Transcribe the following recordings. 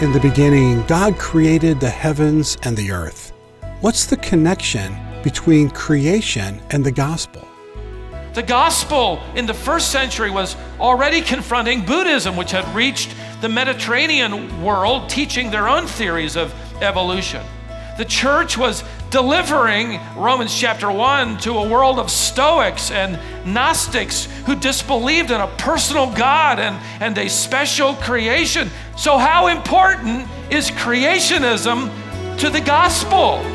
In the beginning, God created the heavens and the earth. What's the connection between creation and the gospel? The gospel in the first century was already confronting Buddhism, which had reached the Mediterranean world, teaching their own theories of evolution. The church was delivering, Romans chapter 1, to a world of Stoics and Gnostics who disbelieved in a personal God and a special creation. So how important is creationism to the gospel?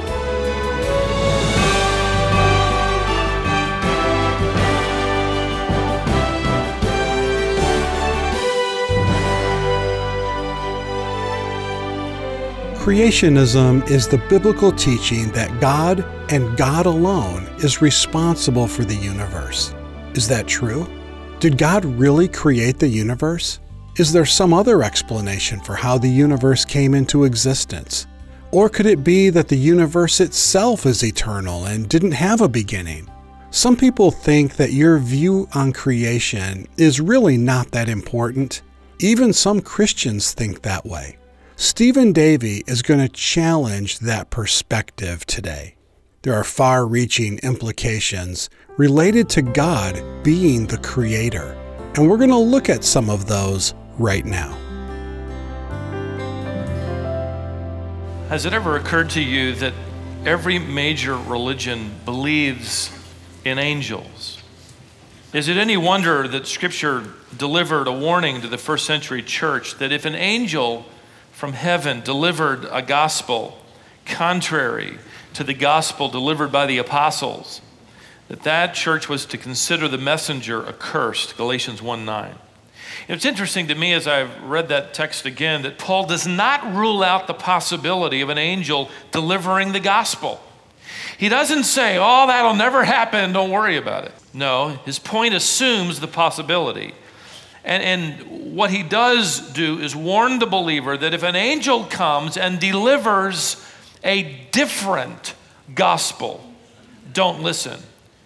Creationism is the biblical teaching that God and God alone is responsible for the universe. Is that true? Did God really create the universe? Is there some other explanation for how the universe came into existence? Or could it be that the universe itself is eternal and didn't have a beginning? Some people think that your view on creation is really not that important. Even some Christians think that way. Stephen Davey is going to challenge that perspective today. There are far-reaching implications related to God being the creator, and we're going to look at some of those right now. Has it ever occurred to you that every major religion believes in angels? Is it any wonder that Scripture delivered a warning to the first century church that if an angel from heaven delivered a gospel contrary to the gospel delivered by the apostles, that church was to consider the messenger accursed, Galatians 1:9. It's interesting to me as I've read that text again that Paul does not rule out the possibility of an angel delivering the gospel. He doesn't say, oh, that'll never happen, don't worry about it. No, his point assumes the possibility. And what he does do is warn the believer that if an angel comes and delivers a different gospel, don't listen.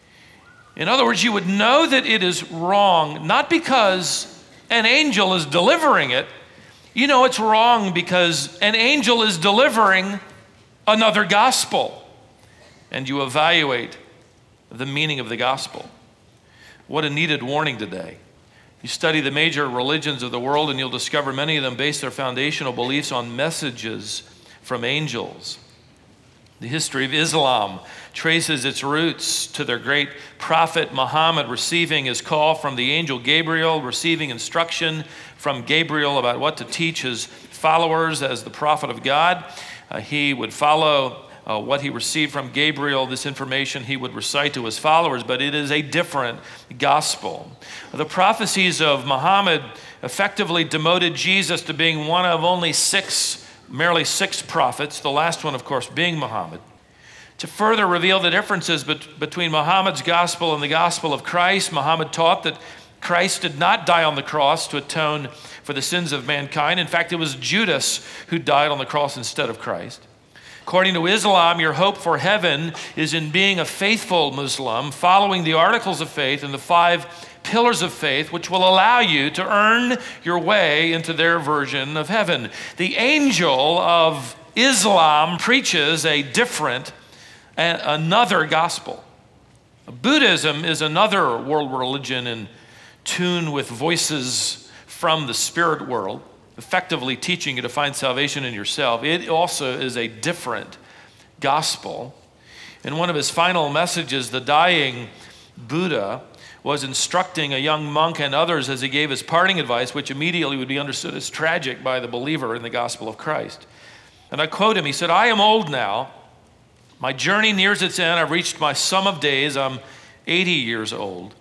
In other words, you would know that it is wrong, not because an angel is delivering it. You know it's wrong because an angel is delivering another gospel. And you evaluate the meaning of the gospel. What a needed warning today. You study the major religions of the world and you'll discover many of them base their foundational beliefs on messages from angels. The history of Islam traces its roots to their great prophet Muhammad receiving his call from the angel Gabriel, receiving instruction from Gabriel about what to teach his followers as the prophet of God. He would follow what he received from Gabriel, this information he would recite to his followers, but it is a different gospel. The prophecies of Muhammad effectively demoted Jesus to being one of merely six prophets, the last one, of course, being Muhammad. To further reveal the differences between Muhammad's gospel and the gospel of Christ, Muhammad taught that Christ did not die on the cross to atone for the sins of mankind. In fact, it was Judas who died on the cross instead of Christ. According to Islam, your hope for heaven is in being a faithful Muslim, following the articles of faith and the 5 pillars of faith, which will allow you to earn your way into their version of heaven. The angel of Islam preaches a different and another gospel. Buddhism is another world religion in tune with voices from the spirit world, effectively teaching you to find salvation in yourself. It also is a different gospel. In one of his final messages, the dying Buddha was instructing a young monk and others as he gave his parting advice, which immediately would be understood as tragic by the believer in the gospel of Christ. And I quote him, he said, "I am old now. My journey nears its end. I've reached my sum of days. I'm 80 years old.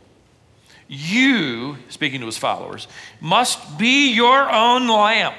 You," speaking to his followers, "must be your own lamp.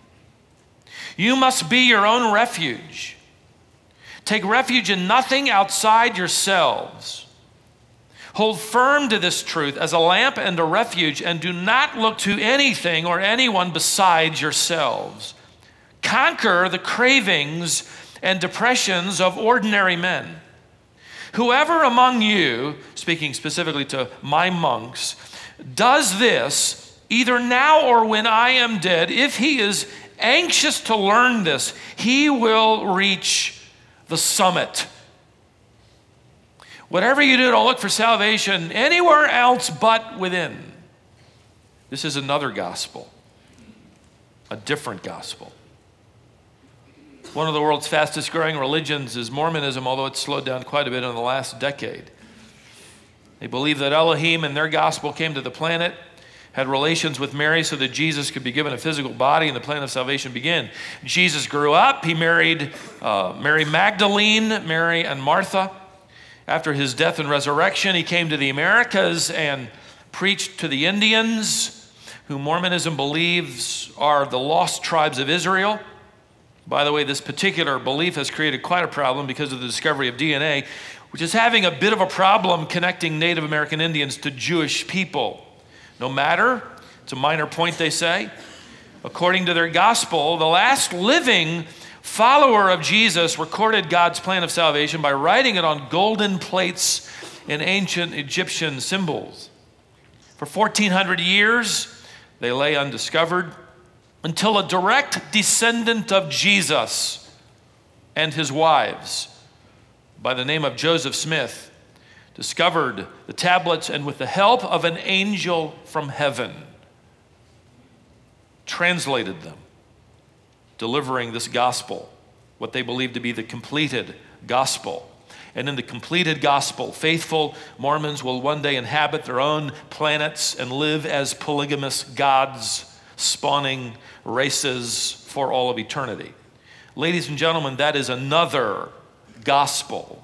You must be your own refuge. Take refuge in nothing outside yourselves. Hold firm to this truth as a lamp and a refuge, and do not look to anything or anyone besides yourselves. Conquer the cravings and depressions of ordinary men. Whoever among you," speaking specifically to my monks, "does this, either now or when I am dead, if he is anxious to learn this, he will reach the summit. Whatever you do, don't look for salvation anywhere else but within. This is another gospel, a different gospel. One of the world's fastest growing religions is Mormonism, although it's slowed down quite a bit in the last decade. They believe that Elohim in their gospel came to the planet, had relations with Mary so that Jesus could be given a physical body and the plan of salvation began. Jesus grew up. He married Mary Magdalene, Mary and Martha. After his death and resurrection, he came to the Americas and preached to the Indians, who Mormonism believes are the lost tribes of Israel. By the way, this particular belief has created quite a problem because of the discovery of DNA, which is having a bit of a problem connecting Native American Indians to Jewish people. No matter, it's a minor point, they say. According to their gospel, the last living follower of Jesus recorded God's plan of salvation by writing it on golden plates in ancient Egyptian symbols. For 1,400 years, they lay undiscovered until a direct descendant of Jesus and his wives, by the name of Joseph Smith, discovered the tablets and with the help of an angel from heaven, translated them, delivering this gospel, what they believe to be the completed gospel. And in the completed gospel, faithful Mormons will one day inhabit their own planets and live as polygamous gods, spawning races for all of eternity. Ladies and gentlemen, that is another gospel.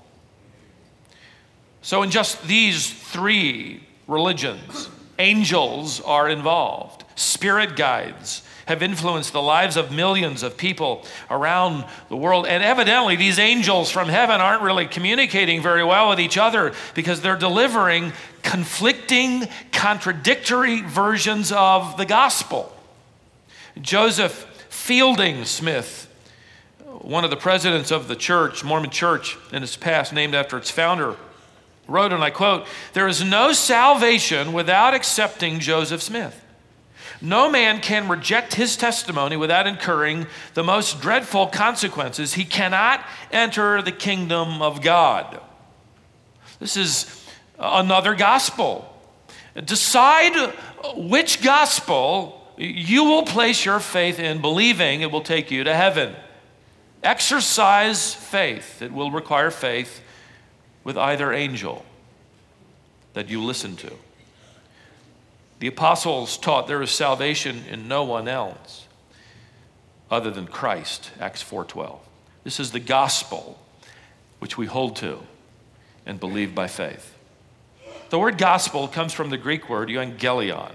So in just these three religions, angels are involved. Spirit guides have influenced the lives of millions of people around the world. And evidently, these angels from heaven aren't really communicating very well with each other because they're delivering conflicting, contradictory versions of the gospel. Joseph Fielding Smith, one of the presidents of the church, Mormon Church in its past, named after its founder, wrote, and I quote, "There is no salvation without accepting Joseph Smith. No man can reject his testimony without incurring the most dreadful consequences. He cannot enter the kingdom of God." This is another gospel. Decide which gospel you will place your faith in, believing it will take you to heaven. Exercise faith. It will require faith with either angel that you listen to. The apostles taught there is salvation in no one else other than Christ, Acts 4:12. This is the gospel which we hold to and believe by faith. The word gospel comes from the Greek word euangelion.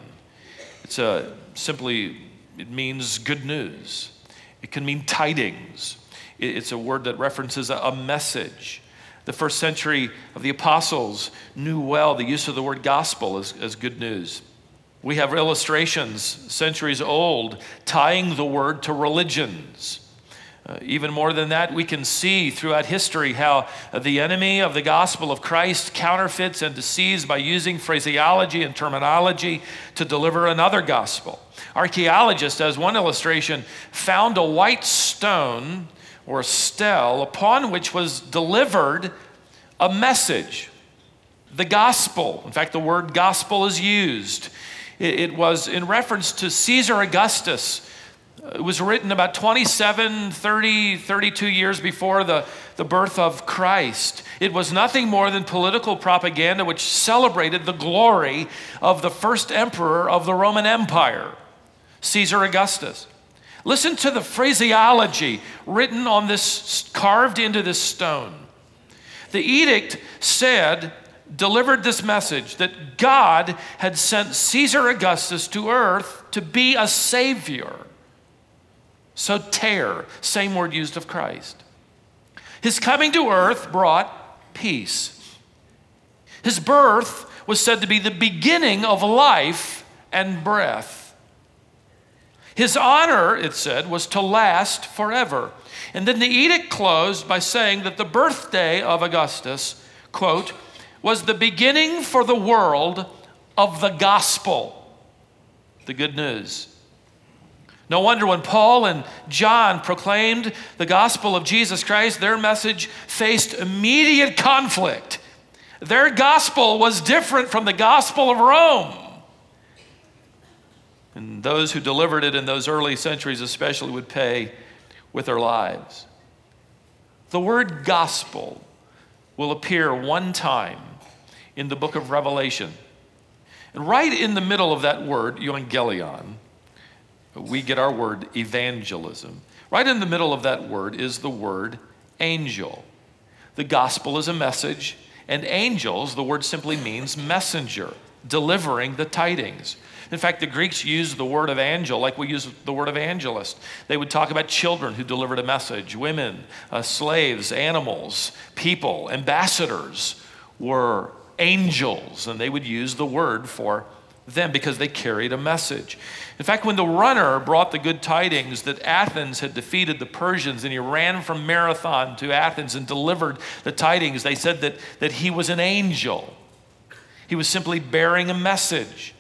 It means good news. It can mean tidings. It's a word that references a message. The first century of the apostles knew well the use of the word gospel as good news. We have illustrations centuries old tying the word to religions. Even more than that, we can see throughout history how the enemy of the gospel of Christ counterfeits and deceives by using phraseology and terminology to deliver another gospel. Archaeologists, as one illustration, found a white stone or a stele upon which was delivered a message, the gospel. In fact, the word gospel is used. It was in reference to Caesar Augustus. It was written about 32 years before the birth of Christ. It was nothing more than political propaganda which celebrated the glory of the first emperor of the Roman Empire, Caesar Augustus. Listen to the phraseology written on this, carved into this stone. The edict delivered this message that God had sent Caesar Augustus to earth to be a savior. Soter, same word used of Christ. His coming to earth brought peace. His birth was said to be the beginning of life and breath. His honor, it said, was to last forever. And then the edict closed by saying that the birthday of Augustus, quote, was the beginning for the world of the gospel, the good news. No wonder when Paul and John proclaimed the gospel of Jesus Christ, their message faced immediate conflict. Their gospel was different from the gospel of Rome. And those who delivered it in those early centuries especially would pay with their lives. The word gospel will appear one time in the book of Revelation. And right in the middle of that word, euangelion, we get our word evangelism. Right in the middle of that word is the word angel. The gospel is a message, and angels, the word simply means messenger, delivering the tidings. In fact, the Greeks used the word of angel like we use the word evangelist. They would talk about children who delivered a message, women, slaves, animals, people, ambassadors were angels, and they would use the word for them because they carried a message. In fact, when the runner brought the good tidings that Athens had defeated the Persians and he ran from Marathon to Athens and delivered the tidings, they said that he was an angel. He was simply bearing a message.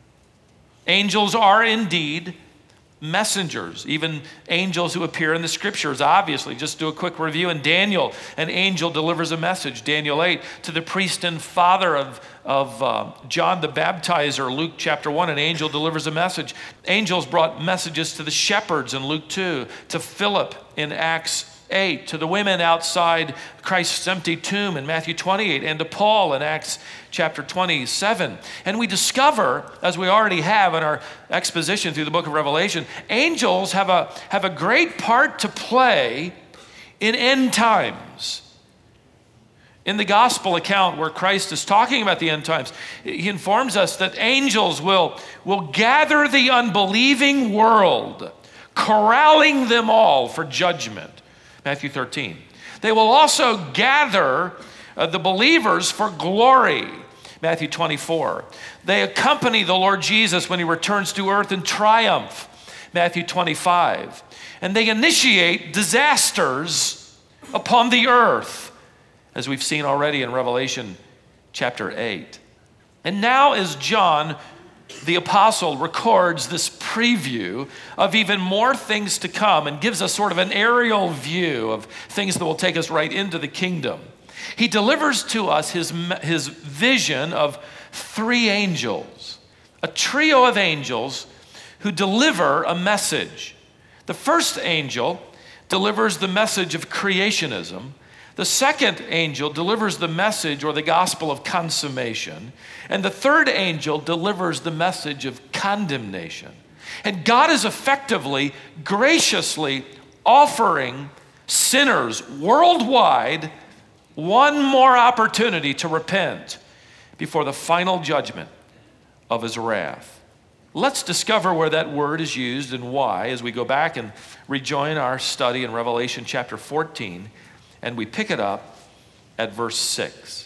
Angels are indeed messengers, even angels who appear in the scriptures, obviously. Just do a quick review. In Daniel, an angel delivers a message, Daniel 8, to the priest and father of John the Baptizer, Luke chapter 1, an angel delivers a message. Angels brought messages to the shepherds in Luke 2, to Philip in Acts 8, to the women outside Christ's empty tomb in Matthew 28, and to Paul in Acts chapter 27. And we discover, as we already have in our exposition through the book of Revelation, angels have a great part to play in end times. In the gospel account where Christ is talking about the end times, he informs us that angels will gather the unbelieving world, corralling them all for judgment. Matthew 13. They will also gather the believers for glory. Matthew 24. They accompany the Lord Jesus when he returns to earth in triumph. Matthew 25. And they initiate disasters upon the earth, as we've seen already in Revelation chapter 8. And now as John the apostle records this preview of even more things to come and gives us sort of an aerial view of things that will take us right into the kingdom. He delivers to us his vision of three angels, a trio of angels who deliver a message. The first angel delivers the message of creationism. The second angel delivers the message or the gospel of consummation. And the third angel delivers the message of condemnation. And God is effectively, graciously offering sinners worldwide one more opportunity to repent before the final judgment of his wrath. Let's discover where that word is used and why as we go back and rejoin our study in Revelation chapter 14. And we pick it up at verse 6.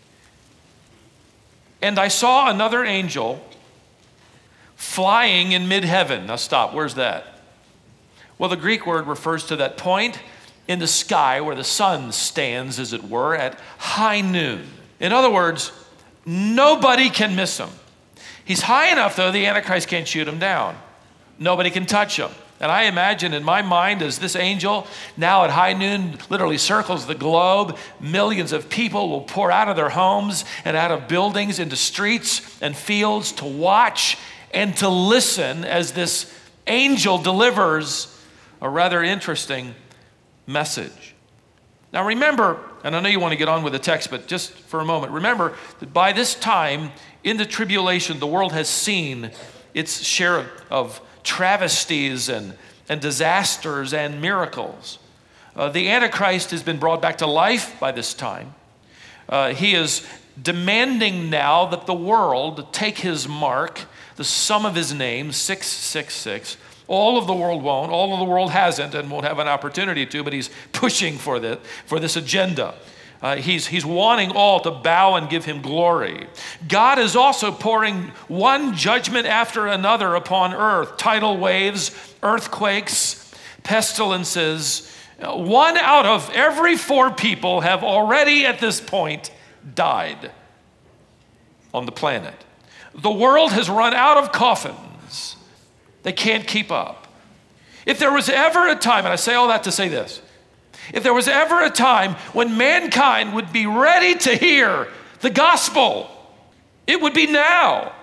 And I saw another angel flying in mid-heaven. Now stop, where's that? Well, the Greek word refers to that point in the sky where the sun stands, as it were, at high noon. In other words, nobody can miss him. He's high enough, though, the Antichrist can't shoot him down. Nobody can touch him. And I imagine in my mind as this angel now at high noon literally circles the globe, millions of people will pour out of their homes and out of buildings into streets and fields to watch and to listen as this angel delivers a rather interesting message. Now remember, and I know you want to get on with the text, but just for a moment, remember that by this time in the tribulation, the world has seen its share of travesties and disasters and miracles. The Antichrist has been brought back to life by this time. He is demanding now that the world take his mark, the sum of his name, 666. All of the world won't, all of the world hasn't and won't have an opportunity to, but he's pushing for this agenda. He's wanting all to bow and give him glory. God is also pouring one judgment after another upon earth. Tidal waves, earthquakes, pestilences. 1 out of every 4 people have already at this point died on the planet. The world has run out of coffins. They can't keep up. If there was ever a time, and I say all that to say this, if there was ever a time when mankind would be ready to hear the gospel, it would be now.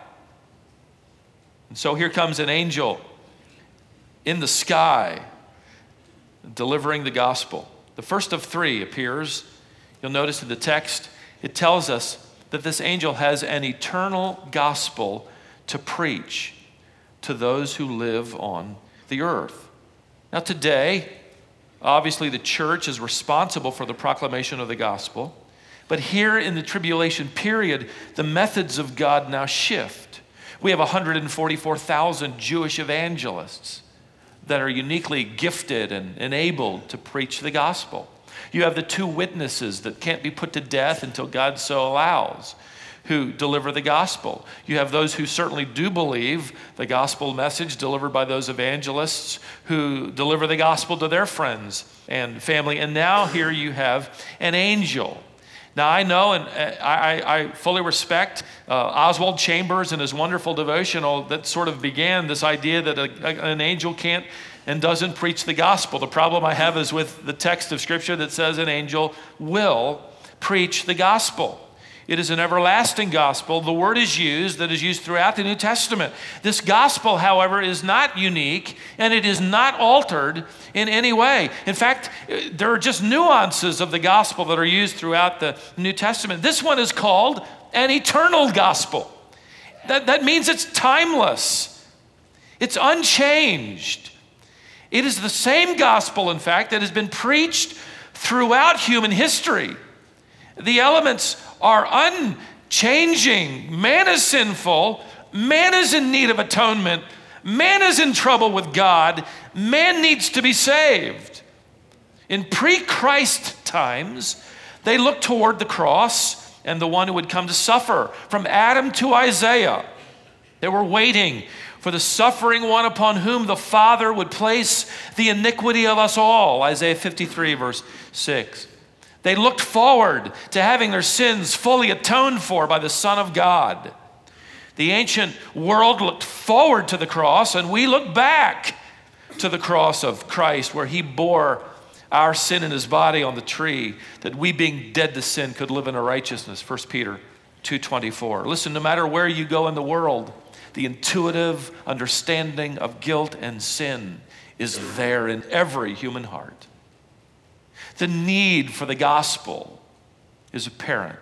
And so here comes an angel in the sky delivering the gospel. The first of three appears. You'll notice in the text, it tells us that this angel has an eternal gospel to preach to those who live on the earth. Now today, obviously the church is responsible for the proclamation of the gospel, but here in the tribulation period, the methods of God now shift. We have 144,000 Jewish evangelists that are uniquely gifted and enabled to preach the gospel. You have the two witnesses that can't be put to death until God so allows, who deliver the gospel. You have those who certainly do believe the gospel message delivered by those evangelists who deliver the gospel to their friends and family. And now here you have an angel. Now I know, and I fully respect Oswald Chambers and his wonderful devotional that sort of began this idea that an angel can't and doesn't preach the gospel. The problem I have is with the text of Scripture that says an angel will preach the gospel. It is an everlasting gospel. The word is used that is used throughout the New Testament. This gospel, however, is not unique and it is not altered in any way. In fact, there are just nuances of the gospel that are used throughout the New Testament. This one is called an eternal gospel. That means it's timeless. It's unchanged. It is the same gospel, in fact, that has been preached throughout human history. The elements are unchanging. Man is sinful. Man is in need of atonement. Man is in trouble with God. Man needs to be saved. In pre-Christ times, they looked toward the cross and the one who would come to suffer. From Adam to Isaiah, they were waiting for the suffering one upon whom the Father would place the iniquity of us all. Isaiah 53, verse 6. They looked forward to having their sins fully atoned for by the Son of God. The ancient world looked forward to the cross, and we look back to the cross of Christ, where he bore our sin in his body on the tree, that we, being dead to sin, could live in a righteousness. 1 Peter 2:24. Listen, no matter where you go in the world, the intuitive understanding of guilt and sin is there in every human heart. The need for the gospel is apparent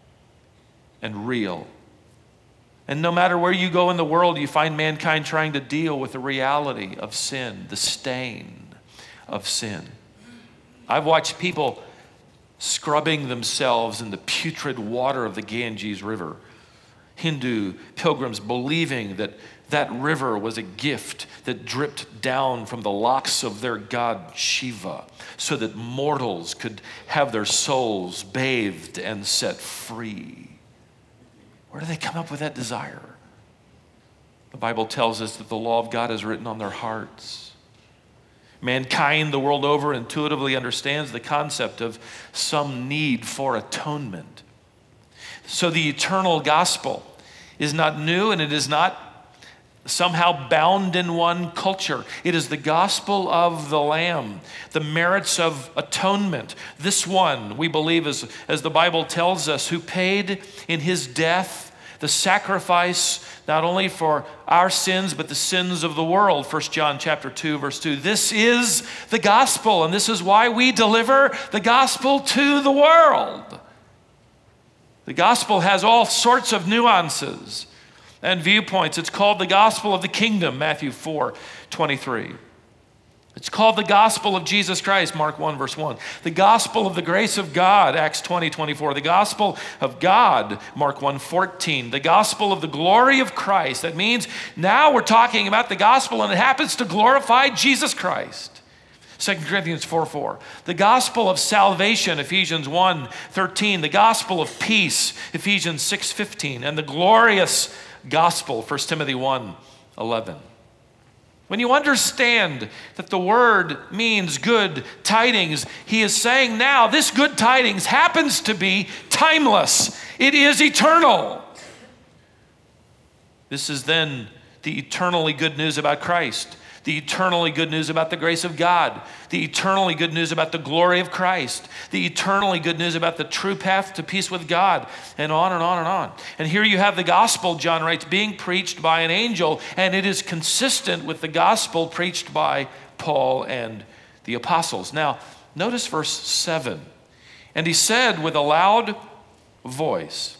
and real. And no matter where you go in the world, you find mankind trying to deal with the reality of sin, the stain of sin. I've watched people scrubbing themselves in the putrid water of the Ganges River. Hindu pilgrims believing that that river was a gift that dripped down from the locks of their god Shiva so that mortals could have their souls bathed and set free. Where do they come up with that desire? The Bible tells us that the law of God is written on their hearts. Mankind the world over intuitively understands the concept of some need for atonement. So the eternal gospel is not new, and it is not somehow bound in one culture. It is the gospel of the Lamb, the merits of atonement. This one, we believe, as the Bible tells us, who paid in his death the sacrifice not only for our sins, but the sins of the world. 1 John chapter 2, verse 2. This is the gospel, and this is why we deliver the gospel to the world. The gospel has all sorts of nuances and viewpoints. It's called the gospel of the kingdom, Matthew 4:23. It's called the gospel of Jesus Christ, Mark 1, verse 1. The gospel of the grace of God, Acts 20:24. The gospel of God, Mark 1:14. The gospel of the glory of Christ. That means now we're talking about the gospel, and it happens to glorify Jesus Christ. 2 Corinthians 4:4. The gospel of salvation, Ephesians 1:13. The gospel of peace, Ephesians 6:15. And the glorious gospel, 1 Timothy 1:11. When you understand that the word means good tidings, he is saying now this good tidings happens to be timeless. It is eternal. This is then the eternally good news about Christ. the eternally good news about the grace of God, the eternally good news about the glory of Christ, the eternally good news about the true path to peace with God, and on and on and on. And here you have the gospel, John writes, being preached by an angel, and it is consistent with the gospel preached by Paul and the apostles. Now, notice verse 7. And he said with a loud voice,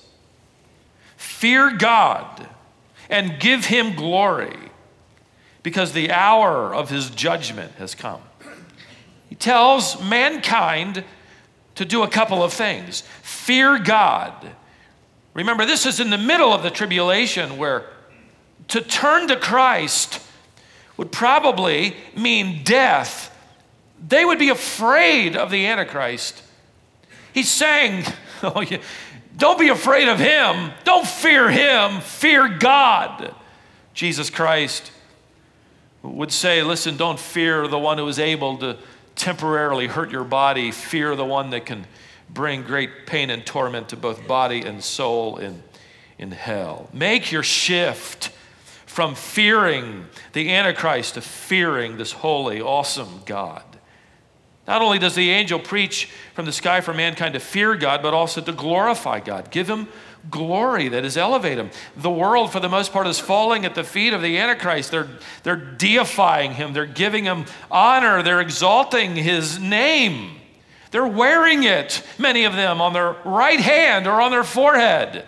"Fear God and give him glory, because the hour of his judgment has come." He tells mankind to do a couple of things. Fear God. Remember, this is in the middle of the tribulation, where to turn to Christ would probably mean death. They would be afraid of the Antichrist. He's saying, don't be afraid of him. Don't fear him. Fear God. Jesus Christ would say, listen, don't fear the one who is able to temporarily hurt your body. Fear the one that can bring great pain and torment to both body and soul in hell. Make your shift from fearing the Antichrist to fearing this holy, awesome God. Not only does the angel preach from the sky for mankind to fear God, but also to glorify God. Give him glory, that is, elevate him. The world, for the most part, is falling at the feet of the Antichrist. They're deifying him. They're giving him honor. They're exalting his name. They're wearing it, many of them, on their right hand or on their forehead.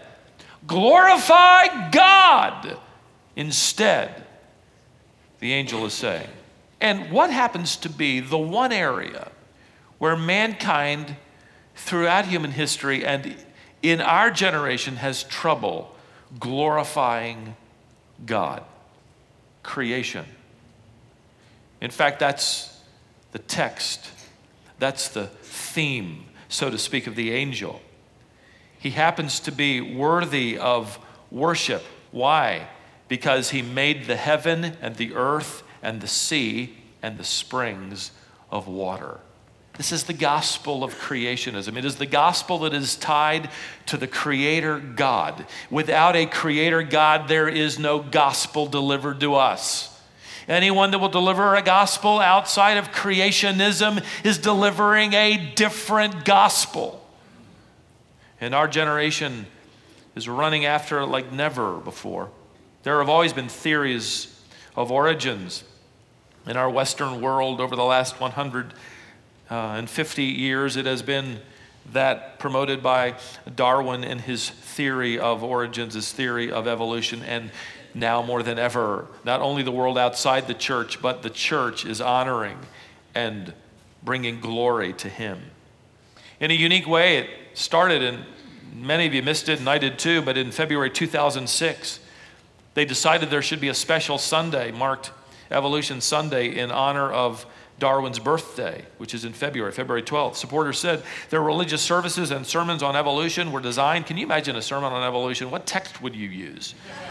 Glorify God instead, the angel is saying. And what happens to be the one area where mankind throughout human history and in our generation has trouble glorifying God? Creation. In fact, that's the text. That's the theme, so to speak, of the angel. He happens to be worthy of worship. Why? Because he made the heaven and the earth and the sea and the springs of water. This is the gospel of creationism. It is the gospel that is tied to the Creator God. Without a Creator God, there is no gospel delivered to us. Anyone that will deliver a gospel outside of creationism is delivering a different gospel. And our generation is running after it like never before. There have always been theories of origins in our Western world over the last 150 years. It has been that promoted by Darwin and his theory of origins, his theory of evolution, and now more than ever, not only the world outside the church, but the church is honoring and bringing glory to him. In a unique way, it started, and many of you missed it, and I did too, but in February 2006, they decided there should be a special Sunday marked Evolution Sunday in honor of Darwin's birthday, which is in February 12th. Supporters said their religious services and sermons on evolution were designed. Can you imagine a sermon on evolution? What text would you use?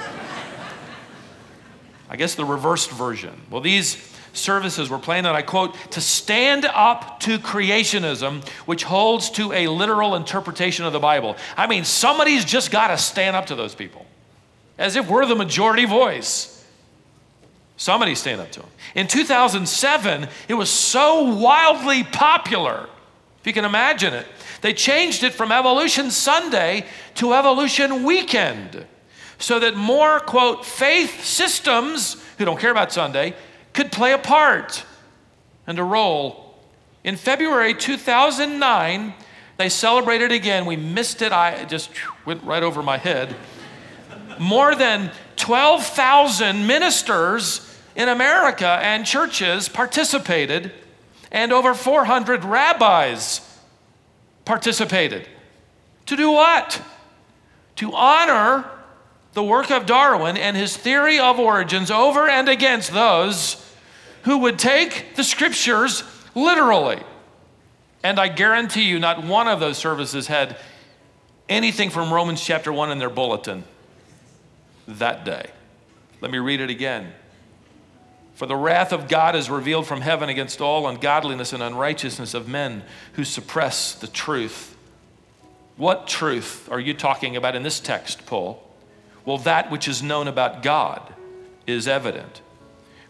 I guess the reversed version. Well, these services were planned, and I quote, to stand up to creationism, which holds to a literal interpretation of the Bible. I mean, somebody's just got to stand up to those people, as if we're the majority voice. Somebody stand up to them. In 2007, it was so wildly popular, if you can imagine it, they changed it from Evolution Sunday to Evolution Weekend, so that more, quote, faith systems who don't care about Sunday could play a part and a role. In February 2009, they celebrated again. We missed it. I just went right over my head. More than 12,000 ministers in America and churches participated, and over 400 rabbis participated. To do what? To honor the work of Darwin and his theory of origins over and against those who would take the scriptures literally. And I guarantee you, not one of those services had anything from Romans chapter 1 in their bulletin that day. Let me read it again. For the wrath of God is revealed from heaven against all ungodliness and unrighteousness of men who suppress the truth. What truth are you talking about in this text, Paul? Well, that which is known about God is evident.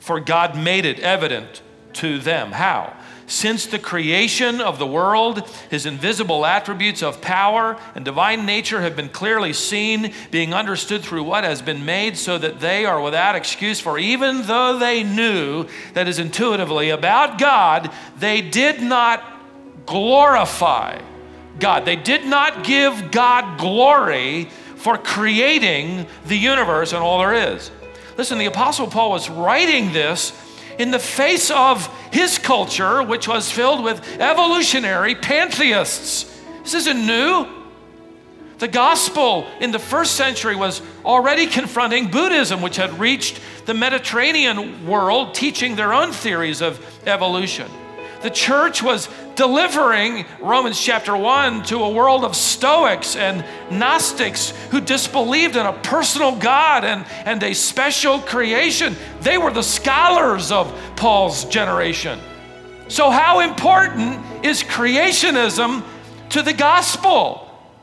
for God made it evident to them. How? Since the creation of the world, his invisible attributes of power and divine nature have been clearly seen, being understood through what has been made, so that they are without excuse. For even though they knew, that is intuitively, about God, they did not glorify God. They did not give God glory for creating the universe and all there is. Listen, the Apostle Paul was writing this in the face of his culture, which was filled with evolutionary pantheists. This isn't new. The gospel in the first century was already confronting Buddhism, which had reached the Mediterranean world, teaching their own theories of evolution. The church was delivering, Romans chapter 1, to a world of Stoics and Gnostics who disbelieved in a personal God and a special creation. They were the scholars of Paul's generation. So how important is creationism to the gospel?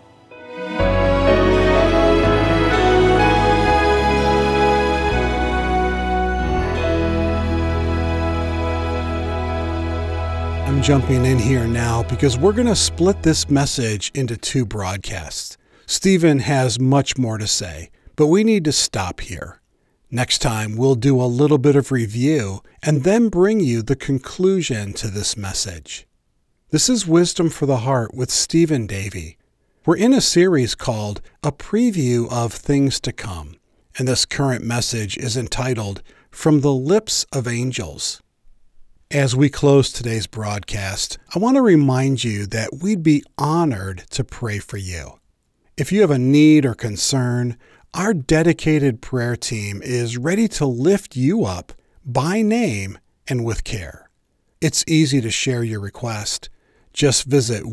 I'm jumping in here now because we're going to split this message into two broadcasts. Stephen has much more to say, but we need to stop here. Next time, we'll do a little bit of review and then bring you the conclusion to this message. This is Wisdom for the Heart with Stephen Davey. We're in a series called A Preview of Things to Come, and this current message is entitled From the Lips of Angels. As we close today's broadcast, I want to remind you that we'd be honored to pray for you. If you have a need or concern, our dedicated prayer team is ready to lift you up by name and with care. It's easy to share your request. Just visit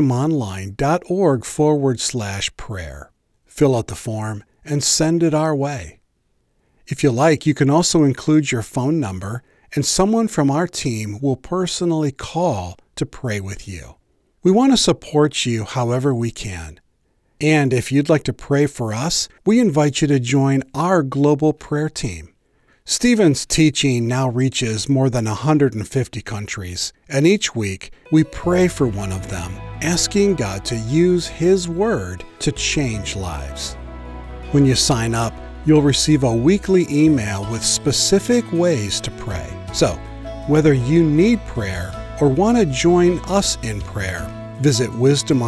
wisdomonline.org/prayer. Fill out the form and send it our way. If you like, you can also include your phone number, and someone from our team will personally call to pray with you. We want to support you however we can. And if you'd like to pray for us, we invite you to join our global prayer team. Stephen's teaching now reaches more than 150 countries, and each week we pray for one of them, asking God to use His Word to change lives. When you sign up, you'll receive a weekly email with specific ways to pray. So, whether you need prayer or want to join us in prayer, visit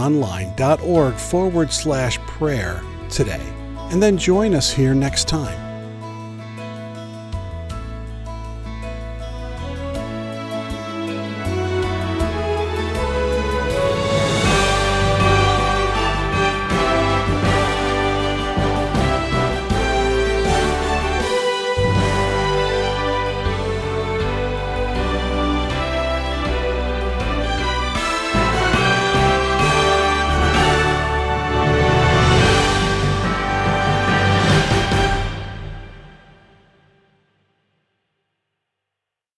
wisdomonline.org/prayer today, and then join us here next time.